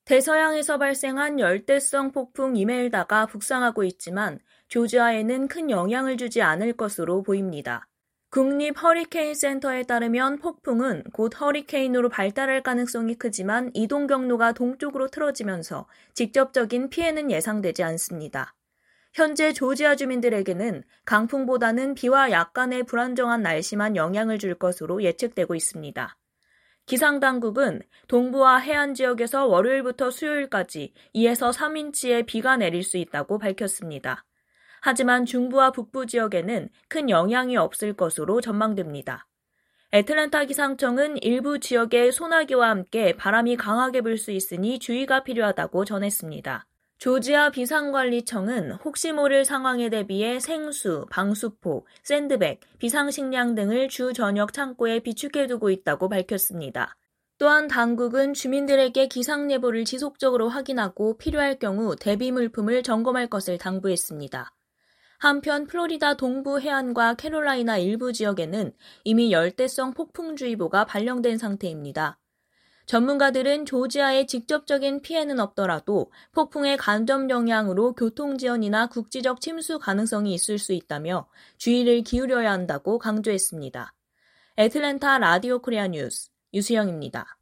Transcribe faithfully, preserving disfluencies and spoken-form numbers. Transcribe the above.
대서양에서 발생한 열대성 폭풍 이멜다가 북상하고 있지만 조지아에는 큰 영향을 주지 않을 것으로 보입니다. 국립 허리케인 센터에 따르면 폭풍은 곧 허리케인으로 발달할 가능성이 크지만 이동 경로가 동쪽으로 틀어지면서 직접적인 피해는 예상되지 않습니다. 현재 조지아 주민들에게는 강풍보다는 비와 약간의 불안정한 날씨만 영향을 줄 것으로 예측되고 있습니다. 기상당국은 동부와 해안 지역에서 월요일부터 수요일까지 이에서 삼 인치의 비가 내릴 수 있다고 밝혔습니다. 하지만 중부와 북부 지역에는 큰 영향이 없을 것으로 전망됩니다. 애틀랜타 기상청은 일부 지역에 소나기와 함께 바람이 강하게 불 수 있으니 주의가 필요하다고 전했습니다. 조지아 비상관리청은 혹시 모를 상황에 대비해 생수, 방수포, 샌드백, 비상식량 등을 주 전역 창고에 비축해두고 있다고 밝혔습니다. 또한 당국은 주민들에게 기상예보를 지속적으로 확인하고 필요할 경우 대비 물품을 점검할 것을 당부했습니다. 한편 플로리다 동부 해안과 캐롤라이나 일부 지역에는 이미 열대성 폭풍주의보가 발령된 상태입니다. 전문가들은 조지아에 직접적인 피해는 없더라도 폭풍의 간접 영향으로 교통지연이나 국지적 침수 가능성이 있을 수 있다며 주의를 기울여야 한다고 강조했습니다. 애틀랜타 라디오 코리아 뉴스 유수영입니다.